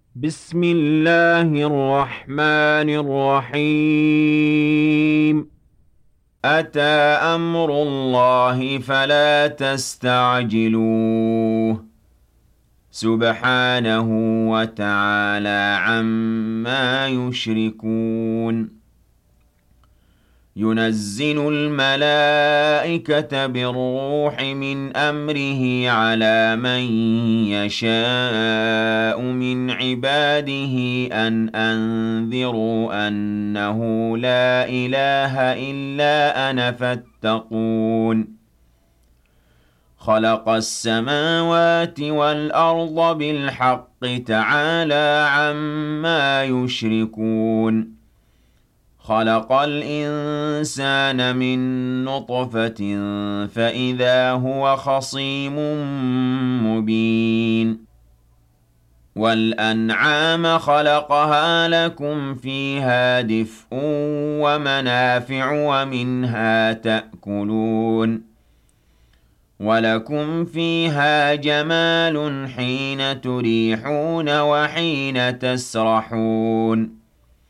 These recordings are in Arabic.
بسم الله الرحمن الرحيم. أتى أمر الله فلا تستعجلوه. سبحانه وتعالى عما يشركون. ينزل الملائكة بالروح من أمره على من يشاء من عباده أن أنذروا أنه لا إله إلا أنا فاتقون. خلق السماوات والأرض بالحق تعالى عما يشركون. خلق الإنسان من نطفة فإذا هو خصيم مبين. والأنعام خلقها لكم فيها دفء ومنافع ومنها تأكلون. ولكم فيها جمال حين تريحون وحين تسرحون.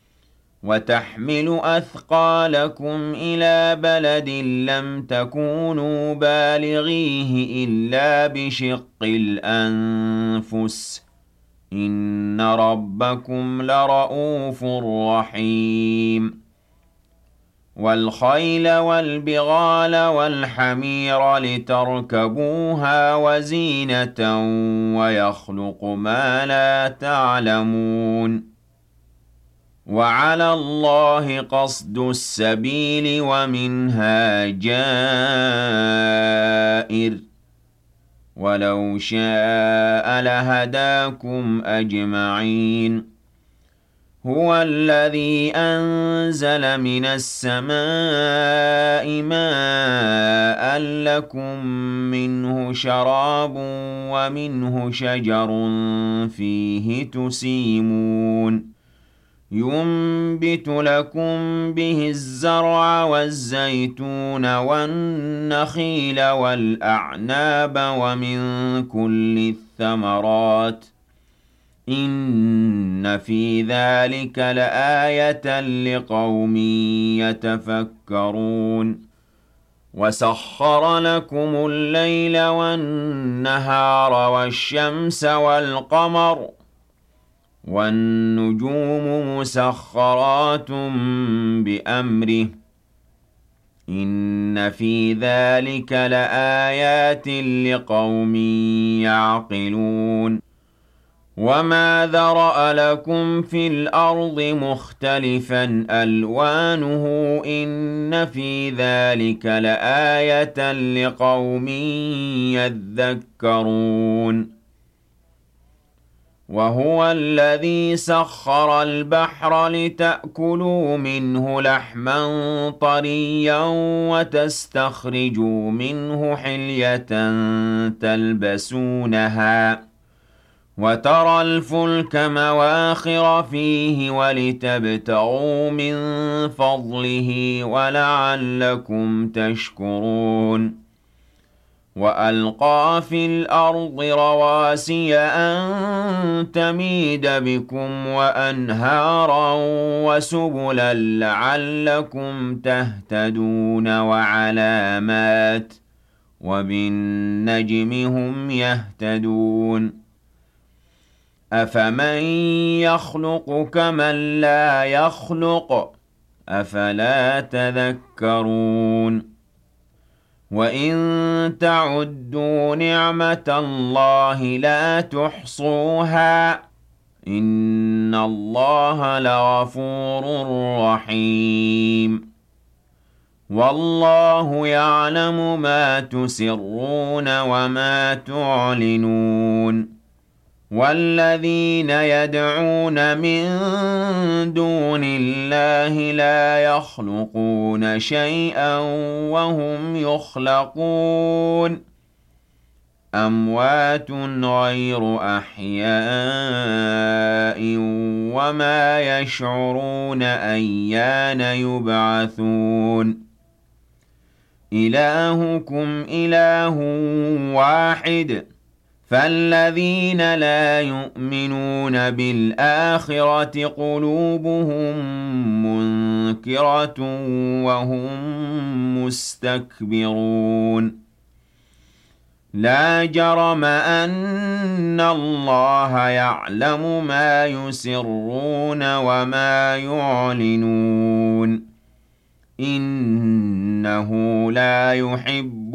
وتحمل أثقالكم إلى بلد لم تكونوا بالغيه إلا بشق الأنفس. إن ربكم لرءوف رحيم. والخيل والبغال والحمير لتركبوها وزينة ويخلق ما لا تعلمون. وعلى الله قصد السبيل ومنها جائر. ولو شاء لهداكم أجمعين. هو الذي أنزل من السماء ماء لكم منه شراب ومنه شجر فيه تسيمون. ينبت لكم به الزرع والزيتون والنخيل والأعناب ومن كل الثمرات. إن في ذلك لآية لقوم يتفكرون. وسخر لكم الليل والنهار والشمس والقمر والنجوم مسخرات بأمره. إن في ذلك لآيات لقوم يعقلون. وما ذرأ لكم في الأرض مختلفا ألوانه إن في ذلك لآية لقوم يذكرون. وهو الذي سخر البحر لتأكلوا منه لحما طريا وتستخرجوا منه حلية تلبسونها وترى الفلك مواخر فيه ولتبتغوا من فضله ولعلكم تشكرون. وألقى في الأرض رواسي أن تميد بكم وأنهارا وسبلا لعلكم تهتدون وعلامات وبالنجم هم يهتدون. أفمن يخلق كمن لا يخلق أفلا تذكرون. وإن تعدوا نعمة الله لا تحصوها إن الله لغفور رحيم. والله يعلم ما تسرون وما تعلنون. والذين يدعون من دون الله لا يخلقون شيئا وهم يخلقون. أموات غير أحياء وما يشعرون أيان يبعثون. إلهكم إله واحد فالذين لا يؤمنون بالآخرة قلوبهم منكرة وهم مستكبرون لا جرم أن الله يعلم ما يسرون وما يعلنون إنه لا يحب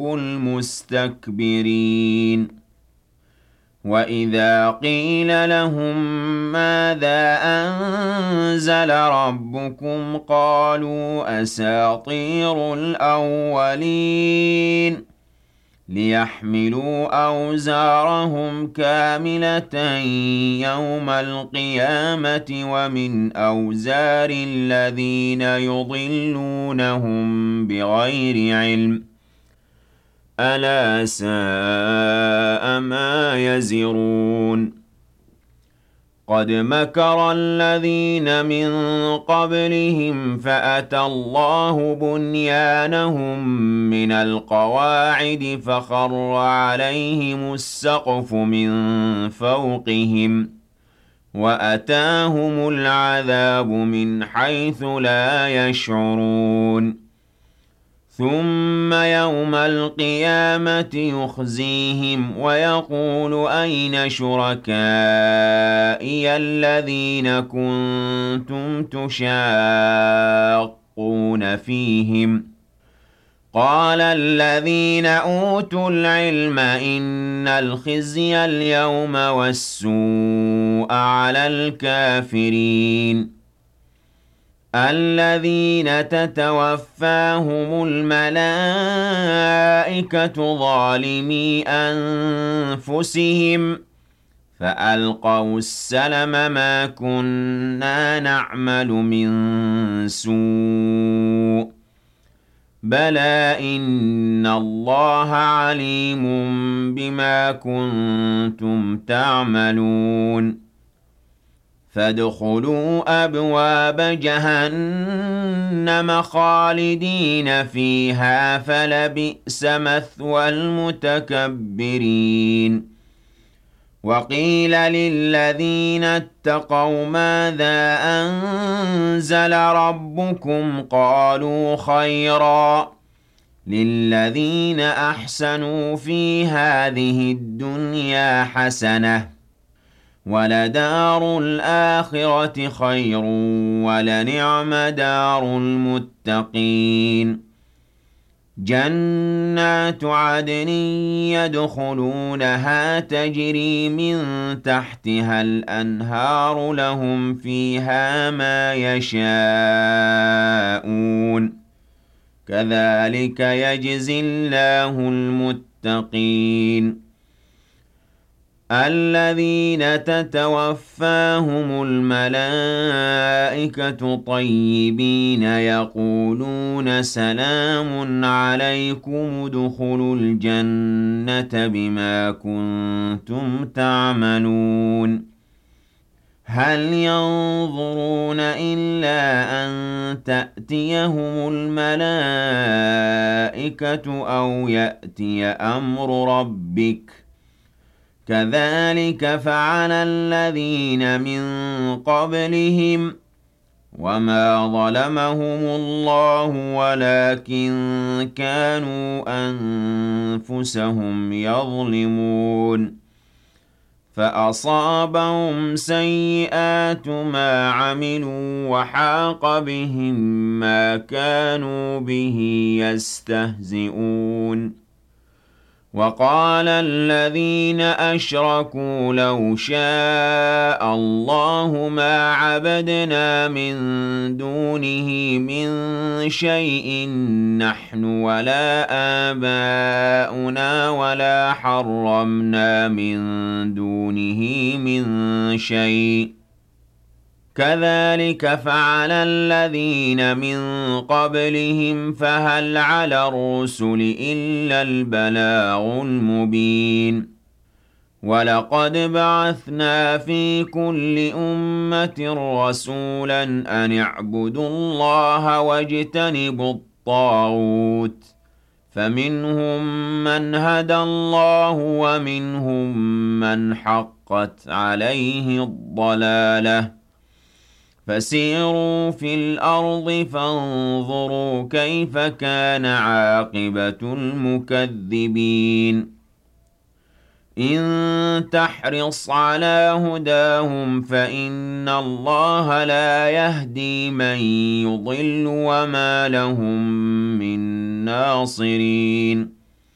المستكبرين وَإِذَا قِيلَ لَهُم مَّاذَا أَنزَلَ رَبُّكُمْ قَالُوا أَسَاطِيرُ الْأَوَّلِينَ لِيَحْمِلُوا أَوْزَارَهُمْ كَامِلَةً يَوْمَ الْقِيَامَةِ وَمِنْ أَوْزَارِ الَّذِينَ يُضِلُّونَهُم بِغَيْرِ عِلْمٍ أَلَا سَاءَ مَا يَزِرُونَ قَدْ مَكَرَ الَّذِينَ مِن قَبْلِهِمْ فَأَتَى اللَّهُ بُنْيَانَهُم مِّنَ الْقَوَاعِدِ فَخَرَّ عَلَيْهِمُ السَّقْفُ مِن فَوْقِهِمْ وَأَتَاهُمُ الْعَذَابُ مِنْ حَيْثُ لَا يَشْعُرُونَ ثُمَّ يَوْمَ الْقِيَامَةِ يُخْزِيهِمْ وَيَقُولُ أَيْنَ شُرَكَائِيَ الَّذِينَ كُنتُمْ تُشَاقُّونَ فِيهِمْ ۚ قَالَ الَّذِينَ أُوتُوا الْعِلْمَ إِنَّ الْخِزْيَ الْيَوْمَ وَالسُّوءَ عَلَى الْكَافِرِينَ الَّذِينَ تَتَوَفَّاهُمُ الْمَلَائِكَةُ ظَالِمِي أَنفُسِهِمْ فَأَلْقَوْا السَّلَمَ مَا كُنَّا نَعْمَلُ مِن سُوءٍ بَلَىٰ إِنَّ اللَّهَ عَلِيمٌ بِمَا كُنتُمْ تَعْمَلُونَ فَادْخُلُوا أَبْوَابَ جَهَنَّمَ خَالِدِينَ فِيهَا فَلَبِئْسَ مَثْوَى الْمُتَكَبِّرِينَ وَقِيلَ لِلَّذِينَ اتَّقَوْا مَاذَا أَنزَلَ رَبُّكُمْ قَالُوا خَيْرًا لِلَّذِينَ أَحْسَنُوا فِي هَٰذِهِ الدُّنْيَا حَسَنَةٌ وَلَدَارُ الْآخِرَةِ خَيْرٌ وَلَنِعْمَ دَارُ الْمُتَّقِينَ جَنَّاتُ عَدْنٍ يَدْخُلُونَهَا تَجْرِي مِن تَحْتِهَا الْأَنْهَارُ لَهُمْ فِيهَا مَا يَشَاءُونَ كَذَٰلِكَ يَجْزِي اللَّهُ الْمُتَّقِينَ الَّذِينَ تَتَوَفَّاهُمُ الْمَلَائِكَةُ طَيِّبِينَ يَقُولُونَ سَلَامٌ عَلَيْكُمُ ادْخُلُوا الْجَنَّةَ بِمَا كُنتُمْ تَعْمَلُونَ هَلْ يَنظُرُونَ إِلَّا أَن تَأْتِيَهُمُ الْمَلَائِكَةُ أَوْ يَأْتِيَ أَمْرُ رَبِّكَ كَذَٰلِكَ فَعَلَ الَّذِينَ مِن قَبْلِهِمْ ۚ وَمَا ظَلَمَهُمُ اللَّهُ وَلَٰكِن كَانُوا أَنفُسَهُمْ يَظْلِمُونَ فَأَصَابَهُمْ سَيِّئَاتُ مَا عَمِلُوا وَحَاقَ بِهِم مَّا كَانُوا بِهِ يَسْتَهْزِئُونَ وَقَالَ الَّذِينَ أَشْرَكُوا لَوْ شَاءَ اللَّهُ مَا عَبَدْنَا مِن دُونِهِ مِن شَيْءٍ نَّحْنُ وَلَا آبَاؤُنَا وَلَا حَرَّمْنَا مِن دُونِهِ مِن شَيْءٍ ۚ كَذَٰلِكَ فَعَلَ الَّذِينَ مِن قَبْلِهِمْ فَهَلْ عَلَى الرُّسُلِ إِلَّا الْبَلَاغُ الْمُبِينُ وَلَقَدْ بَعَثْنَا فِي كُلِّ أُمَّةٍ رَّسُولًا أَنِ اعْبُدُوا اللَّهَ وَاجْتَنِبُوا الطَّاغُوتَ فمنهم من هدى الله ومنهم من حقت عليه الضلالة فسيروا في الأرض فانظروا كيف كان عاقبة المكذبين إن تحرص على هداهم فإن الله لا يهدي من يضل وما لهم من ناصرين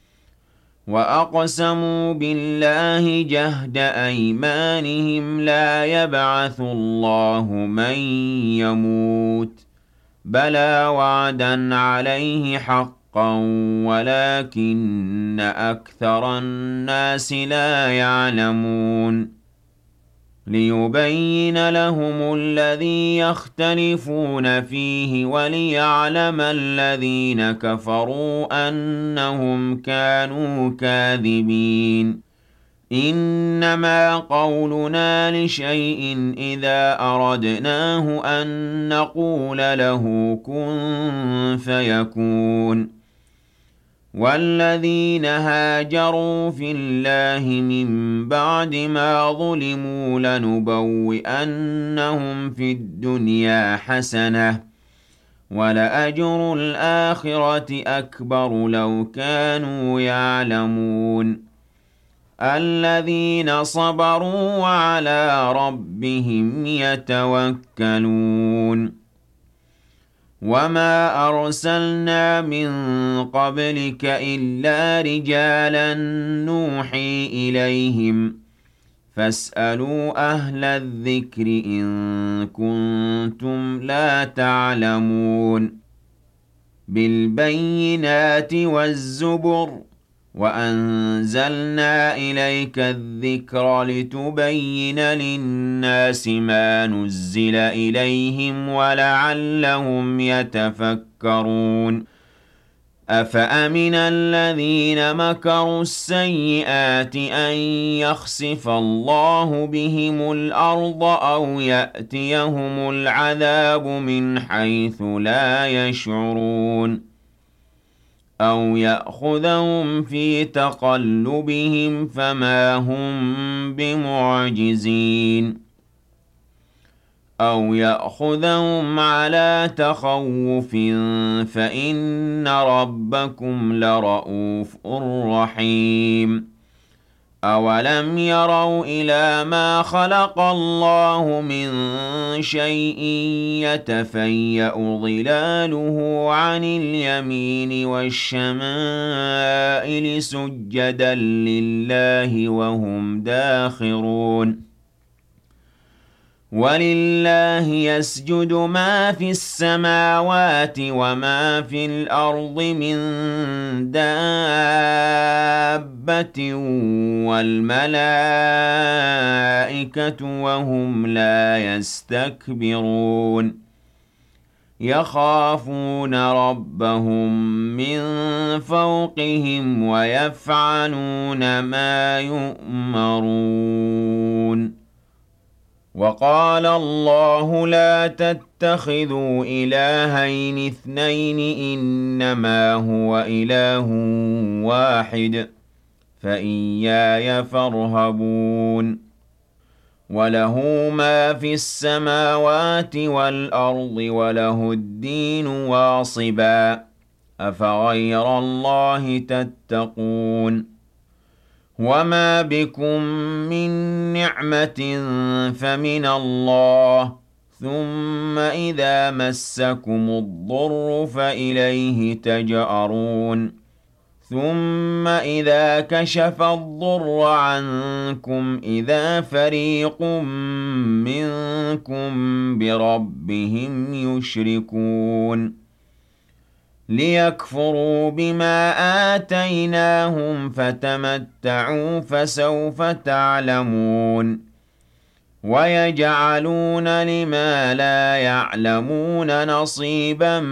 وأقسموا بالله جهد أيمانهم لا يبعث الله من يموت بلى وعدا عليه حقا ولكن أكثر الناس لا يعلمون ليبين لهم الذي يختلفون فيه وليعلم الذين كفروا أنهم كانوا كاذبين إنما قولنا لشيء إذا أردناه أن نقول له كن فيكون والذين هاجروا في الله من بعد ما ظلموا لنبوئنهم في الدنيا حسنة ولأجر الآخرة أكبر لو كانوا يعلمون الذين صبروا وعلى ربهم يتوكلون وما أرسلنا من قبلك إلا رجالا نوحي إليهم فاسألوا أهل الذكر إن كنتم لا تعلمون بالبينات والزبر وأنزلنا إليك الذكر لتبين للناس ما نزل إليهم ولعلهم يتفكرون أفأمن الذين مكروا السيئات أن يخسف الله بهم الأرض أو يأتيهم العذاب من حيث لا يشعرون أو يأخذهم في تقلبهم فما هم بمعجزين أو يأخذهم على تخوف فإن ربكم لرؤوف رحيم أولم يروا إلى ما خلق الله من شيء يتفيأ ظلاله عن اليمين والشمائل سجدا لله وهم داخرون ولله يسجد ما في السماوات وما في الأرض من دابة والملائكة وهم لا يستكبرون يخافون ربهم من فوقهم ويفعلون ما يؤمرون وقال الله لا تتخذوا إلهين اثنين إنما هو إله واحد فإياي فارهبون وله ما في السماوات والأرض وله الدين واصبا أفغير الله تتقون وما بكم من نعمة فمن الله ثم إذا مسكم الضر فإليه تجأرون ثم إذا كشف الضر عنكم إذا فريق منكم بربهم يشركون ليكفروا بما آتيناهم فتمتعوا فسوف تعلمون ويجعلون لما لا يعلمون نصيبا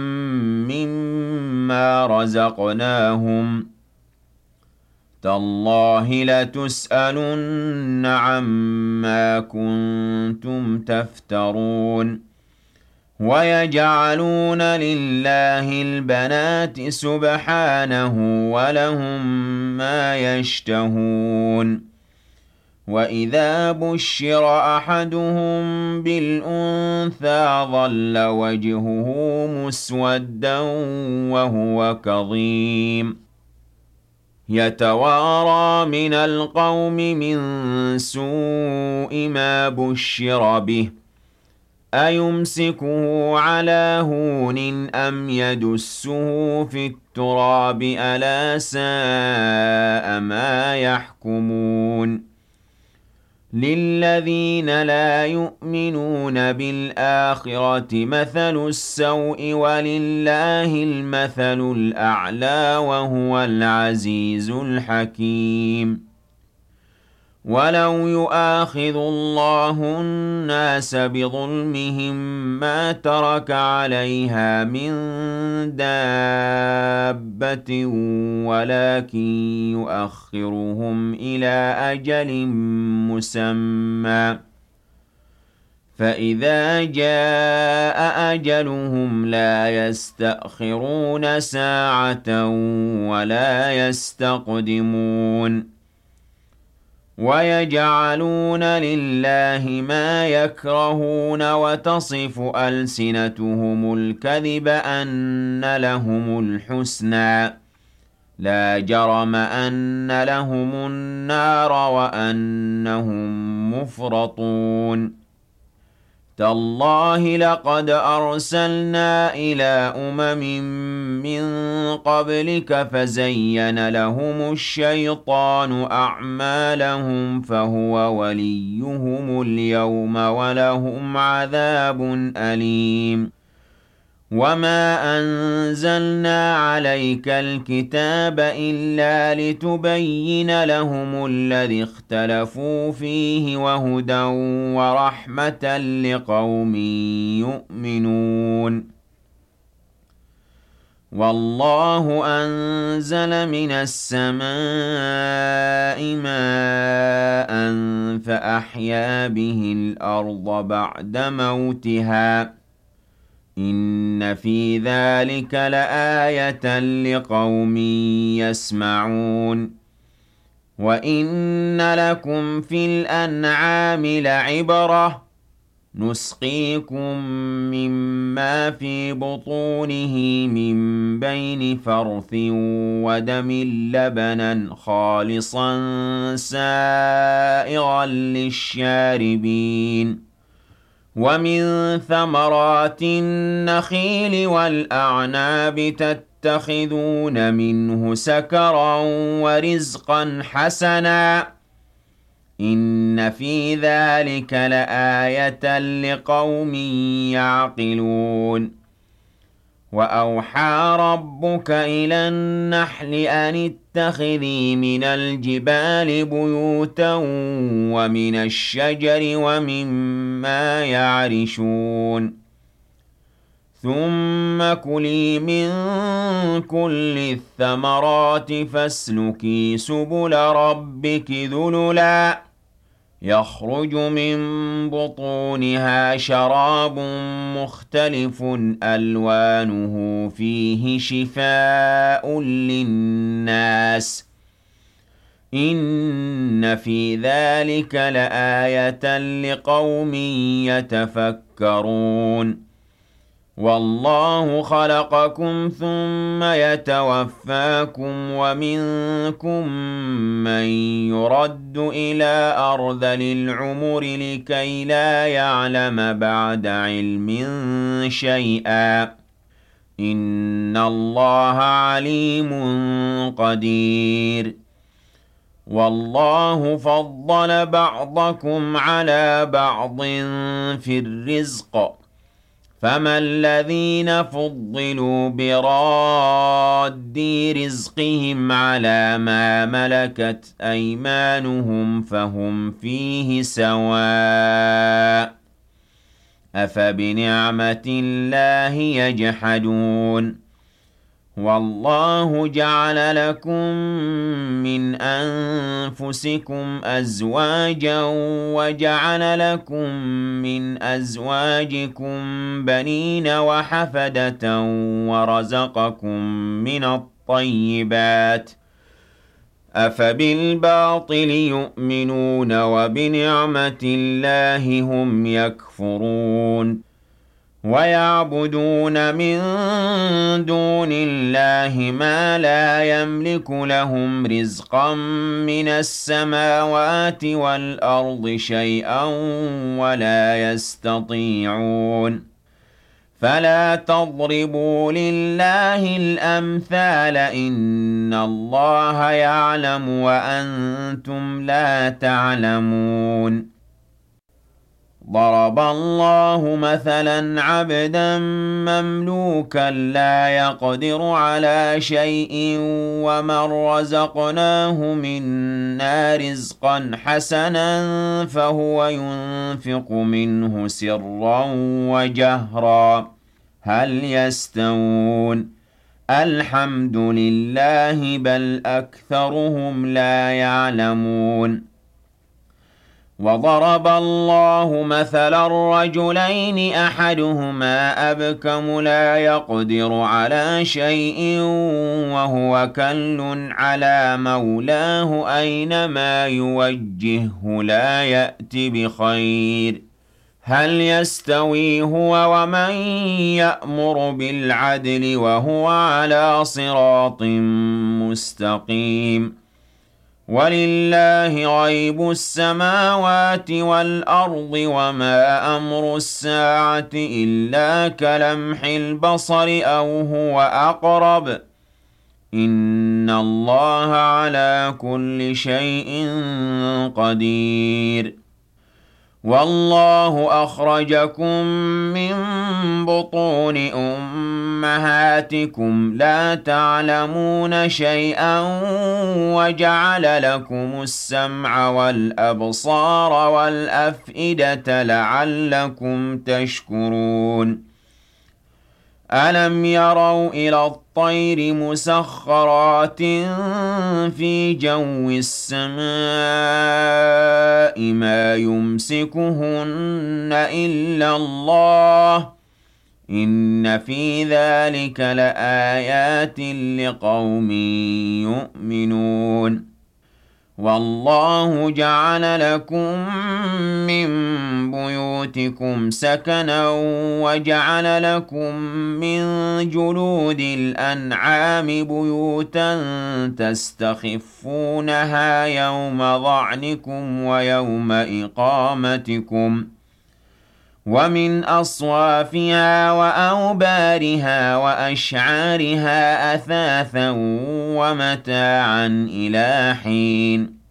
مما رزقناهم تالله لتسألن عما كنتم تفترون وَيَجْعَلُونَ لِلَّهِ الْبَنَاتِ سُبْحَانَهُ وَلَهُم مَّا يَشْتَهُونَ وَإِذَا بُشِّرَ أَحَدُهُم بِالْأُنثَىٰ ظَلَّ وَجْهُهُ مُسْوَدًّا وَهُوَ كَظِيمٌ يَتَوَارَىٰ مِنَ الْقَوْمِ مِن سُوءِ مَا بُشِّرَ بِهِ أَيُمْسِكُهُ عَلَىٰ هُونٍ أَمْ يَدُسُّهُ فِي التُّرَابِ ۗ أَلَا سَاءَ مَا يَحْكُمُونَ لِلَّذِينَ لَا يُؤْمِنُونَ بِالْآخِرَةِ مَثَلُ السَّوْءِ ۖ وَلِلَّهِ الْمَثَلُ الْأَعْلَىٰ ۚ وَهُوَ الْعَزِيزُ الْحَكِيمُ وَلَوْ يُؤَاخِذُ اللَّهُ النَّاسَ بِظُلْمِهِم مَّا تَرَكَ عَلَيْهَا مِن دَابَّةٍ وَلَٰكِن يُؤَخِّرُهُمْ إِلَىٰ أَجَلٍ مُّسَمًّى ۖ فَإِذَا جَاءَ أَجَلُهُمْ لَا يَسْتَأْخِرُونَ سَاعَةً ۖ وَلَا يَسْتَقْدِمُونَ وَيَجْعَلُونَ لِلَّهِ مَا يَكْرَهُونَ وَتَصِفُ أَلْسِنَتُهُمُ الْكَذِبَ أَنَّ لَهُمُ الْحُسْنَىٰ ۖ لَا جَرَمَ أَنَّ لَهُمُ النَّارَ وَأَنَّهُم مُّفْرَطُونَ تَاللَّهِ لَقَدْ أَرْسَلْنَا إِلَىٰ أُمَمٍ مِّن قَبْلِكَ فَزَيَّنَ لَهُمُ الشَّيْطَانُ أَعْمَالَهُمْ فَهُوَ وَلِيُّهُمُ الْيَوْمَ وَلَهُمْ عَذَابٌ أَلِيمٌ وَمَا أَنزَلْنَا عَلَيْكَ الْكِتَابَ إِلَّا لِتُبَيِّنَ لَهُمُ الَّذِي اخْتَلَفُوا فِيهِ وَهُدًى وَرَحْمَةً لِّقَوْمٍ يُؤْمِنُونَ وَاللَّهُ أَنزَلَ مِنَ السَّمَاءِ مَاءً فَأَحْيَا بِهِ الْأَرْضَ بَعْدَ مَوْتِهَا ۚ إِنَّ فِي ذَٰلِكَ لَآيَةً لِّقَوْمٍ يَسْمَعُونَ وَإِنَّ لَكُمْ فِي الْأَنْعَامِ لَعِبْرَةً ۖ نُّسْقِيكُم مِّمَّا فِي بُطُونِهِ مِن بَيْنِ فَرْثٍ وَدَمٍ لَّبَنًا خَالِصًا سَائِغًا لِّلشَّارِبِينَ وَمِن ثَمَرَاتِ النَّخِيلِ وَالْأَعْنَابِ تَتَّخِذُونَ مِنْهُ سَكَرًا وَرِزْقًا حَسَنًا ۗ إِنَّ فِي ذَٰلِكَ لَآيَةً لِّقَوْمٍ يَعْقِلُونَ وَأَوْحَىٰ رَبُّكَ إِلَى النَّحْلِ أَنِ اتَّخِذِي مِنَ الْجِبَالِ بُيُوتًا وَمِنَ الشَّجَرِ وَمِمَّا يَعْرِشُونَ ثُمَّ كُلِي مِن كُلِّ الثَّمَرَاتِ فَاسْلُكِي سُبُلَ رَبِّكِ ذُلُلًا يَخْرُجُ مِن بُطُونِهَا شَرَابٌ مُّخْتَلِفٌ أَلْوَانُهُ فِيهِ شِفَاءٌ لِّلنَّاسِ ۗ إِنَّ فِي ذَٰلِكَ لَآيَةً لِّقَوْمٍ يَتَفَكَّرُونَ وَاللَّهُ خَلَقَكُمْ ثُمَّ يَتَوَفَّاكُمْ ۖ وَمِنكُم مَّن يُرَدُّ إِلَىٰ أَرْذَلِ الْعُمُرِ لِكَيْ لَا يَعْلَمَ بَعْدَ عِلْمٍ شَيْئًا ۚ إِنَّ اللَّهَ عَلِيمٌ قَدِيرٌ وَاللَّهُ فَضَّلَ بَعْضَكُمْ عَلَىٰ بَعْضٍ فِي الرِّزْقِ ۚ فَمَا الَّذِينَ فُضِّلُوا بِرَادِّي رِزْقِهِمْ عَلَىٰ مَا مَلَكَتْ أَيْمَانُهُمْ فَهُمْ فِيهِ سَوَاءٌ ۚ أَفَبِنِعْمَةِ اللَّهِ يَجْحَدُونَ وَاللَّهُ جَعَلَ لَكُم مِّنْ أَنفُسِكُمْ أَزْوَاجًا وَجَعَلَ لَكُم مِّنْ أَزْوَاجِكُم بَنِينَ وَحَفَدَةً وَرَزَقَكُم مِّنَ الطَّيِّبَاتِ ۚ أَفَبِالْبَاطِلِ يُؤْمِنُونَ وَبِنِعْمَةِ اللَّهِ هُمْ يَكْفُرُونَ وَيَعْبُدُونَ مِن دُونِ اللَّهِ مَا لَا يَمْلِكُ لَهُمْ رِزْقًا مِّنَ السَّمَاوَاتِ وَالْأَرْضِ شَيْئًا وَلَا يَسْتَطِيعُونَ فَلَا تَضْرِبُوا لِلَّهِ الْأَمْثَالَ ۚ إِنَّ اللَّهَ يَعْلَمُ وَأَنتُمْ لَا تَعْلَمُونَ ضَرَبَ اللَّهُ مَثَلًا عَبْدًا مَّمْلُوكًا لَّا يَقْدِرُ عَلَىٰ شَيْءٍ وَمَن رَّزَقْنَاهُ مِنَّا رِزْقًا حَسَنًا فَهُوَ يُنفِقُ مِنْهُ سِرًّا وَجَهْرًا ۖ هَلْ يَسْتَوُونَ ۚ الْحَمْدُ لِلَّهِ ۚ بَلْ أَكْثَرُهُمْ لَا يَعْلَمُونَ وَضَرَبَ اللَّهُ مَثَلًا رَّجُلَيْنِ أَحَدُهُمَا أَبْكَمُ لَا يَقْدِرُ عَلَىٰ شَيْءٍ وَهُوَ كَلٌّ عَلَىٰ مَوْلَاهُ أَيْنَمَا يُوَجِّههُّ لَا يَأْتِ بِخَيْرٍ ۖ هَلْ يَسْتَوِي هُوَ وَمَن يَأْمُرُ بِالْعَدْلِ وَهُوَ عَلَىٰ صِرَاطٍ مُّسْتَقِيمٍ وَلِلَّهِ غَيْبُ السَّمَاوَاتِ وَالْأَرْضِ ۚ وَمَا أَمْرُ السَّاعَةِ إِلَّا كَلَمْحِ الْبَصَرِ أَوْ هُوَ أَقْرَبُ ۚ إِنَّ اللَّهَ عَلَىٰ كُلِّ شَيْءٍ قَدِيرٌ وَاللَّهُ أَخْرَجَكُم مِّن بُطُونِ أُمَّهَاتِكُمْ لَا تَعْلَمُونَ شَيْئًا وَجَعَلَ لَكُمُ السَّمْعَ وَالْأَبْصَارَ وَالْأَفْئِدَةَ لَعَلَّكُمْ تَشْكُرُونَ أَلَمْ يَرَوْا إِلَى الطَّيْرِ مُسَخَّرَاتٍ فِي جَوِّ السَّمَاءِ مَا يُمْسِكُهُنَّ إِلَّا اللَّهُ ۗ إِنَّ فِي ذَٰلِكَ لَآيَاتٍ لِّقَوْمٍ يُؤْمِنُونَ وَاللَّهُ جَعَلَ لَكُم مِّن بُيُوتِكُمْ سَكَنًا وَجَعَلَ لَكُم مِّن جُلُودِ الْأَنْعَامِ بُيُوتًا تَسْتَخِفُّونَهَا يَوْمَ ظَعْنِكُمْ وَيَوْمَ إِقَامَتِكُمْ ۖ وَمِنْ أَصْوَافِهَا وَأَوْبَارِهَا وَأَشْعَارِهَا أَثَاثًا وَمَتَاعًا إِلَىٰ حِينٍ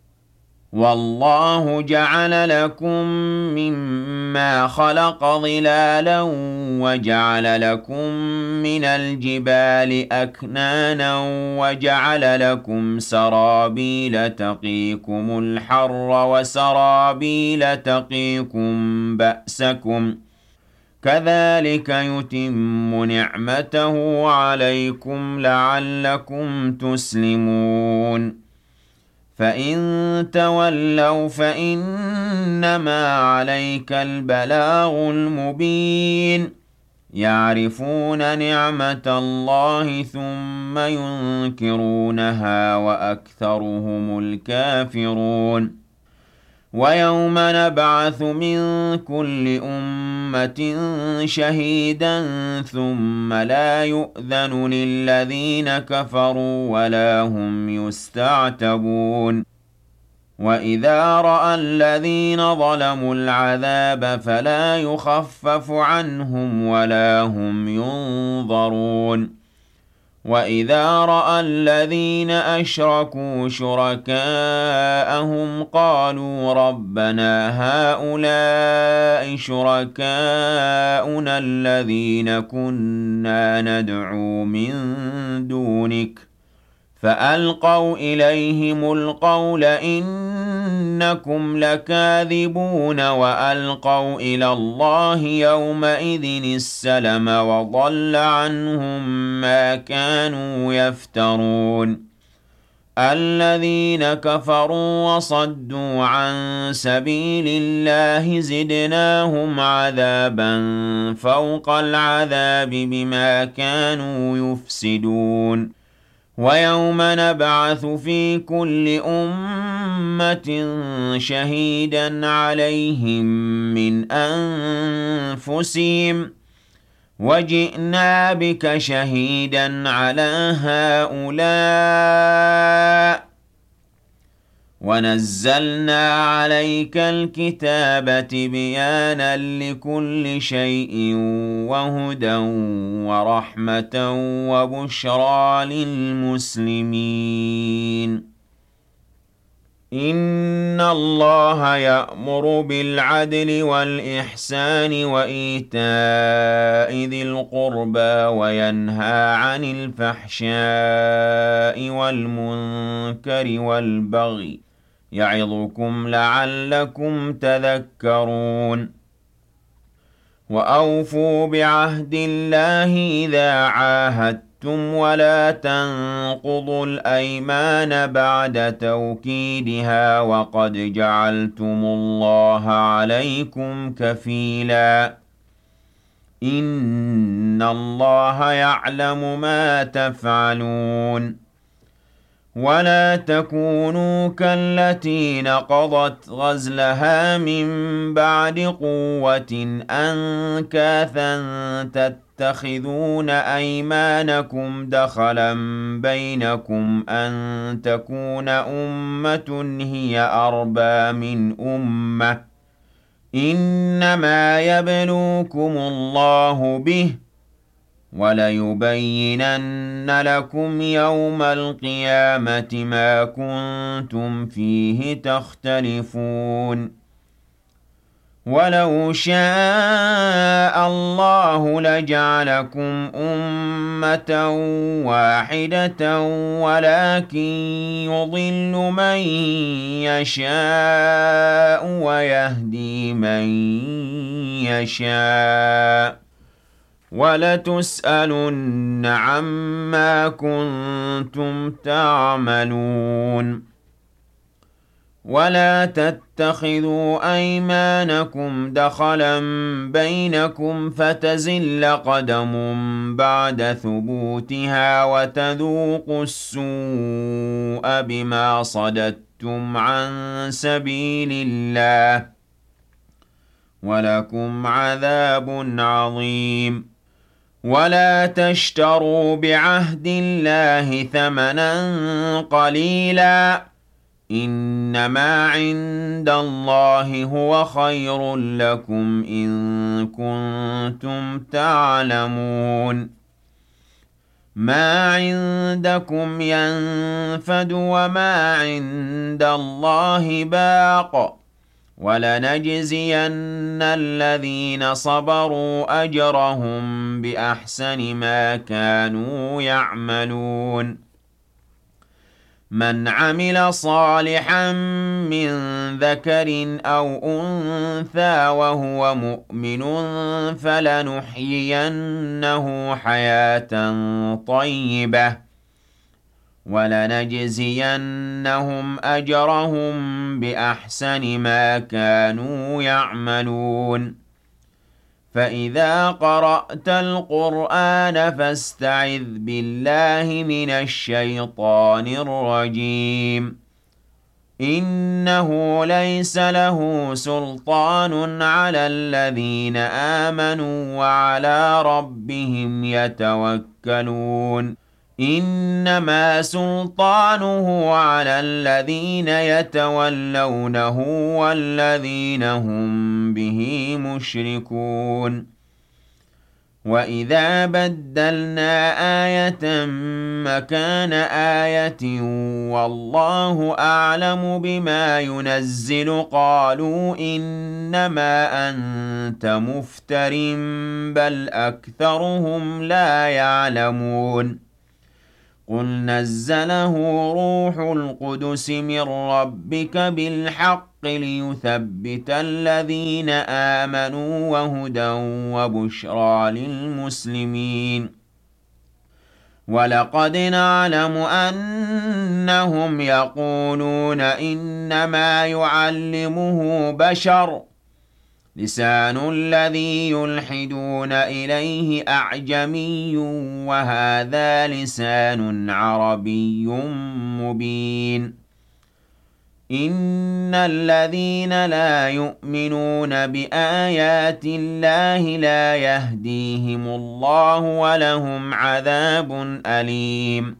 وَاللَّهُ جَعَلَ لَكُم مِّمَّا خَلَقَ ظِلَالًا وَجَعَلَ لَكُم مِّنَ الْجِبَالِ أَكْنَانًا وَجَعَلَ لَكُمْ سَرَابِيلَ تَقِيكُمُ الْحَرَّ وَسَرَابِيلَ تَقِيكُم بَأْسَكُمْ ۚ كَذَٰلِكَ يُتِمُّ نِعْمَتَهُ عَلَيْكُمْ لَعَلَّكُمْ تُسْلِمُونَ فَإِن تَوَلَّوْا فَإِنَّمَا عَلَيْكَ الْبَلَاغُ الْمُبِينُ يَعْرِفُونَ نِعْمَتَ اللَّهِ ثُمَّ يُنكِرُونَهَا وَأَكْثَرُهُمُ الْكَافِرُونَ وَيَوْمَ نَبْعَثُ مِن كُلِّ أُمَّةٍ شَهِيدًا ثُمَّ لَا يُؤْذَنُ لِلَّذِينَ كَفَرُوا وَلَا هُمْ يُسْتَعْتَبُونَ وَإِذَا رَأَى الَّذِينَ ظَلَمُوا الْعَذَابَ فَلَا يُخَفَّفُ عَنْهُمْ وَلَا هُمْ يُنظَرُونَ وَإِذَا رَأَى الَّذِينَ أَشْرَكُوا شُرَكَاءَهُمْ قَالُوا رَبَّنَا هَٰؤُلَاءِ شُرَكَاؤُنَا الَّذِينَ كُنَّا نَدْعُو مِن دُونِكَ ۖ فَأَلْقَوْا إِلَيْهِمُ الْقَوْلَ إِنَّكُمْ إنكم لكاذبون وألقوا إلى الله يومئذ السلم وضل عنهم ما كانوا يفترون الذين كفروا وصدوا عن سبيل الله زدناهم عذابا فوق العذاب بما كانوا يفسدون ويوم نبعث في كل أمة شهيدا عليهم من أنفسهم وجئنا بك شهيدا على هؤلاء ونزلنا عليك الكتاب تبيانا لكل شيء وهدى ورحمة وبشرى للمسلمين إن الله يأمر بالعدل والإحسان وإيتاء ذي القربى وينهى عن الفحشاء والمنكر والبغي يعظكم لعلكم تذكرون وأوفوا بعهد الله إذا عاهدتم ولا تنقضوا الأيمان بعد توكيدها وقد جعلتم الله عليكم كفيلا إن الله يعلم ما تفعلون ولا تكونوا كالتي نقضت غزلها من بعد قوة أنكاثا تتخذون أيمانكم دخلا بينكم أن تكون أمة هي أربى من أمة إنما يبلوكم الله به وليبينن لكم يوم القيامة ما كنتم فيه تختلفون ولو شاء الله لجعلكم أمة واحدة ولكن يضل من يشاء ويهدي من يشاء وَلَتُسْأَلُنَّ عَمَّا كُنتُمْ تَعْمَلُونَ وَلَا تَتَّخِذُوا أَيْمَانَكُمْ دَخَلًا بَيْنَكُمْ فَتَزِلَّ قَدَمٌ بَعْدَ ثُبُوتِهَا وَتَذُوقُوا السُّوءَ بِمَا صَدَدتُّمْ عَن سَبِيلِ اللَّهِ وَلَكُمْ عَذَابٌ عَظِيمٌ وَلَا تَشْتَرُوا بِعَهْدِ اللَّهِ ثَمَنًا قَلِيلًا إِنَّمَا عِندَ اللَّهِ هُوَ خَيْرٌ لَّكُمْ إِن كُنتُمْ تَعْلَمُونَ مَا عِندَكُمْ يَنفَدُ وَمَا عِندَ اللَّهِ بَاقٍ وَلَنَجْزِيَنَّ الَّذِينَ صَبَرُوا أَجْرَهُم بِأَحْسَنِ مَا كَانُوا يَعْمَلُونَ مَنْ عَمِلَ صَالِحًا مِّن ذَكَرٍ أَوْ أُنثَىٰ وَهُوَ مُؤْمِنٌ فَلَنُحْيِيَنَّهُ حَيَاةً طَيِّبَةً وَلَنَجْزِيَنَّهُمْ أَجْرَهُم بِأَحْسَنِ مَا كَانُوا يَعْمَلُونَ فَإِذَا قَرَأْتَ الْقُرْآنَ فَاسْتَعِذْ بِاللَّهِ مِنَ الشَّيْطَانِ الرَّجِيمِ إِنَّهُ لَيْسَ لَهُ سُلْطَانٌ عَلَى الَّذِينَ آمَنُوا وَعَلَىٰ رَبِّهِمْ يَتَوَكَّلُونَ إِنَّمَا سُلْطَانُهُ عَلَى الَّذِينَ يَتَوَلَّوْنَهُ وَالَّذِينَ هُم بِهِ مُشْرِكُونَ وَإِذَا بَدَّلْنَا آيَةً مَّكَانَ آيَةٍ وَاللَّهُ أَعْلَمُ بِمَا يُنَزِّلُ قَالُوا إِنَّمَا أَنتَ مُفْتَرٍ بَلْ أَكْثَرُهُمْ لَا يَعْلَمُونَ قُلْ نَزَّلَهُ رُوحُ الْقُدُسِ مِن رَّبِّكَ بِالْحَقِّ لِيُثَبِّتَ الَّذِينَ آمَنُوا وَهُدًى وَبُشْرَىٰ لِلْمُسْلِمِينَ وَلَقَدْ نَعْلَمُ أَنَّهُمْ يَقُولُونَ إِنَّمَا يُعَلِّمُهُ بَشَرٌ لِّسَانُ الَّذِي يُلْحِدُونَ إِلَيْهِ أَعْجَمِيٌّ وَهَٰذَا لِسَانٌ عَرَبِيٌّ مُّبِينٌ إِنَّ الَّذِينَ لَا يُؤْمِنُونَ بِآيَاتِ اللَّهِ لَا يَهْدِيهِمُ اللَّهُ وَلَهُمْ عَذَابٌ أَلِيمٌ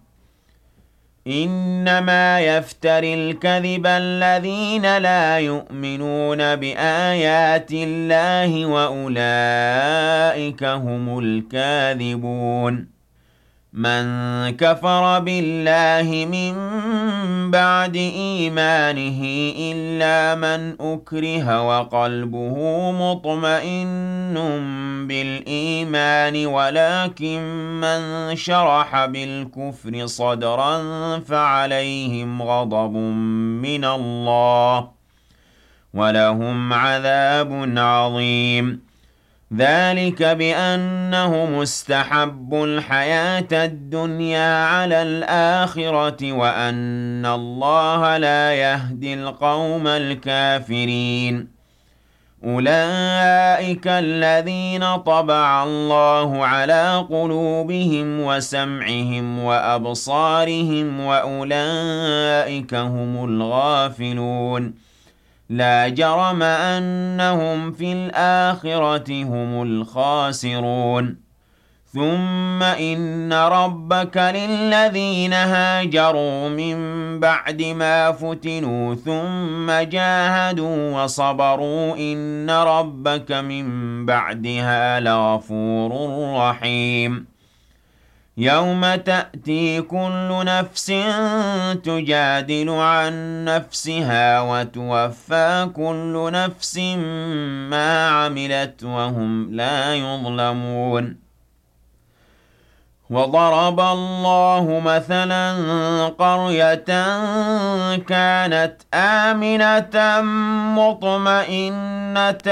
إِنَّمَا يَفْتَرِي الْكَذِبَ الَّذِينَ لَا يُؤْمِنُونَ بِآيَاتِ اللَّهِ وَأُولَٰئِكَ هُمُ الْكَاذِبُونَ مَن كَفَرَ بِاللَّهِ مِن بَعْدِ إِيمَانِهِ إِلَّا مَنْ أُكْرِهَ وَقَلْبُهُ مُطْمَئِنٌّ بِالْإِيمَانِ وَلَٰكِن مَّن شَرَحَ بِالْكُفْرِ صَدْرًا فَعَلَيْهِمْ غَضَبٌ مِّنَ اللَّهِ وَلَهُمْ عَذَابٌ عَظِيمٌ ذَلِكَ بِأَنَّهُمُ اسْتَحَبُّوا الْحَيَاةَ الدُّنْيَا عَلَى الْآخِرَةِ وَأَنَّ اللَّهَ لَا يَهْدِي الْقَوْمَ الْكَافِرِينَ أُولَٰئِكَ الَّذِينَ طَبَعَ اللَّهُ عَلَىٰ قُلُوبِهِمْ وَسَمْعِهِمْ وَأَبْصَارِهِمْ وَأُولَٰئِكَ هُمُ الْغَافِلُونَ لا جرم أنهم في الآخرة هم الخاسرون ثم إن ربك للذين هاجروا من بعد ما فتنوا ثم جاهدوا وصبروا إن ربك من بعدها لغفور رحيم يوم تأتي كل نفس تجادل عن نفسها وتوفى كل نفس ما عملت وهم لا يظلمون وضرب الله مثلا قرية كانت آمنة مطمئنة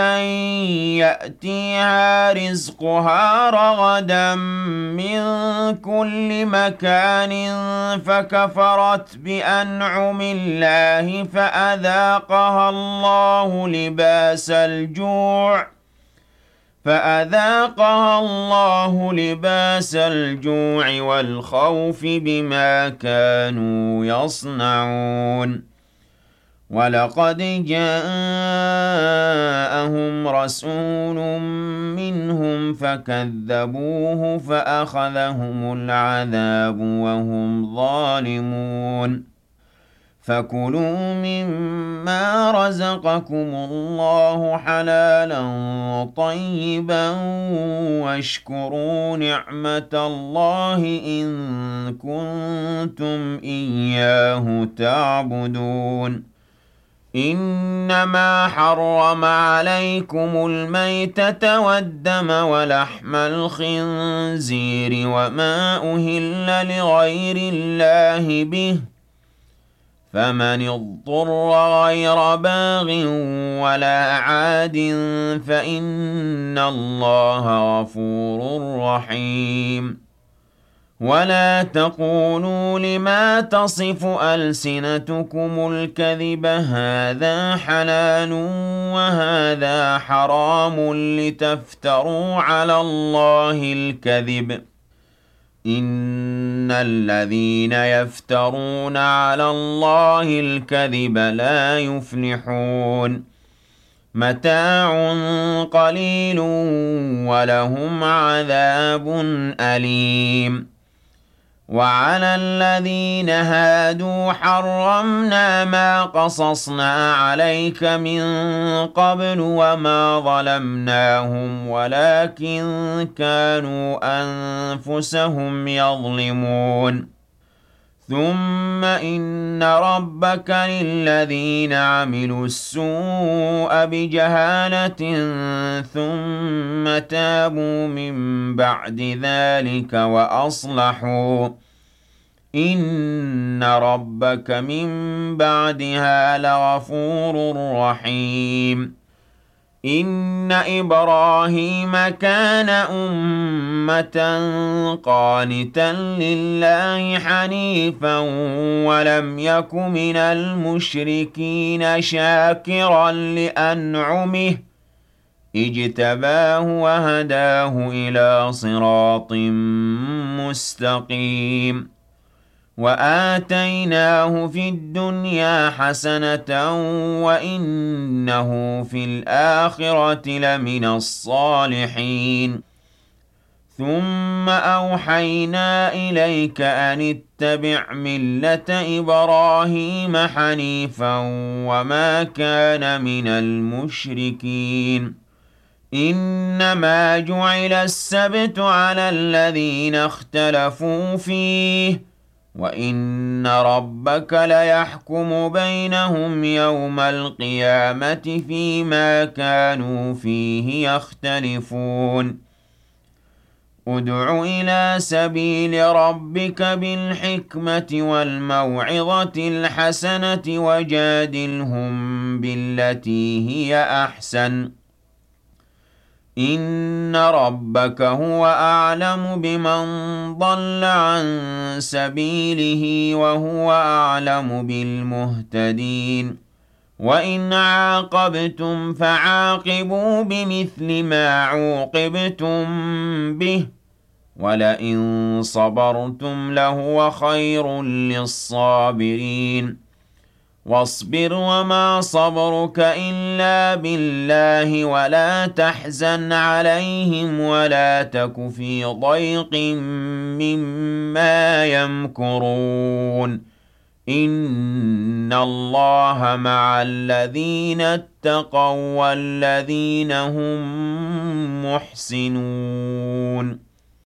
يأتيها رزقها رغدا من كل مكان فكفرت بأنعم الله فأذاقها الله لباس الجوع والخوف بما كانوا يصنعون ولقد جاءهم رسول منهم فكذبوه فأخذهم العذاب وهم ظالمون فكلوا مما رزقكم الله حلالا طيبا واشكروا نعمة الله إن كنتم إياه تعبدون إنما حرم عليكم الميتة والدم ولحم الخنزير وما أهل لغير الله به فمن اضطر غير باغ ولا عاد فإن الله غفور رحيم ولا تقولوا لما تصف ألسنتكم الكذب هذا حلال وهذا حرام لتفتروا على الله الكذب إن الذين يفترون على الله الكذب لا يفلحون متاع قليل ولهم عذاب أليم وعلى الذين هادوا حرمنا ما قصصنا عليك من قبل وما ظلمناهم ولكن كانوا أنفسهم يظلمون ثم إن ربك للذين عملوا السوء بجهالة ثم تابوا من بعد ذلك وأصلحوا إِنَّ رَبَّكَ مِن بَعْدِهَا لَغَفُورٌ رَّحِيمٌ إِنَّ إِبْرَاهِيمَ كَانَ أُمَّةً قَانِتًا لِّلَّهِ حَنِيفًا وَلَمْ يَكُ مِنَ الْمُشْرِكِينَ شَاكِرًا لِّأَنْعُمِهِ اجْتَبَاهُ وَهَدَاهُ إِلَىٰ صِرَاطٍ مُّسْتَقِيمٍ وَآتَيْنَاهُ فِي الدُّنْيَا حَسَنَةً وَإِنَّهُ فِي الْآخِرَةِ لَمِنَ الصَّالِحِينَ ثُمَّ أَوْحَيْنَا إِلَيْكَ أَنِ اتَّبِعْ مِلَّةَ إِبْرَاهِيمَ حَنِيفًا وَمَا كَانَ مِنَ الْمُشْرِكِينَ إِنَّمَا جُعِلَ السَّبْتُ عَلَى الَّذِينَ اخْتَلَفُوا فِيهِ وَإِنَّ رَبَّكَ لَيَحْكُمُ بَيْنَهُمْ يَوْمَ الْقِيَامَةِ فِيمَا كَانُوا فِيهِ يَخْتَلِفُونَ ادْعُ إِلَىٰ سَبِيلِ رَبِّكَ بِالْحِكْمَةِ وَالْمَوْعِظَةِ الْحَسَنَةِ وَجَادِلْهُم بِالَّتِي هِيَ أَحْسَنُ إِنَّ رَبَّكَ هُوَ أَعْلَمُ بِمَن ضَلَّ عَن سَبِيلِهِ وَهُوَ أَعْلَمُ بِالْمُهْتَدِينَ وَإِنْ عَاقَبْتُمْ فَعَاقِبُوا بِمِثْلِ مَا عُوقِبْتُم بِهِ وَلَئِن صَبَرْتُمْ لَهُوَ خَيْرٌ لِّلصَّابِرِينَ وَاصْبِرْ وَمَا صَبْرُكَ إِلَّا بِاللَّهِ وَلَا تَحْزَنْ عَلَيْهِمْ وَلَا تَكُ فِي ضَيْقٍ مِّمَّا يَمْكُرُونَ إِنَّ اللَّهَ مَعَ الَّذِينَ اتَّقَوا وَّالَّذِينَ هُم مُّحْسِنُونَ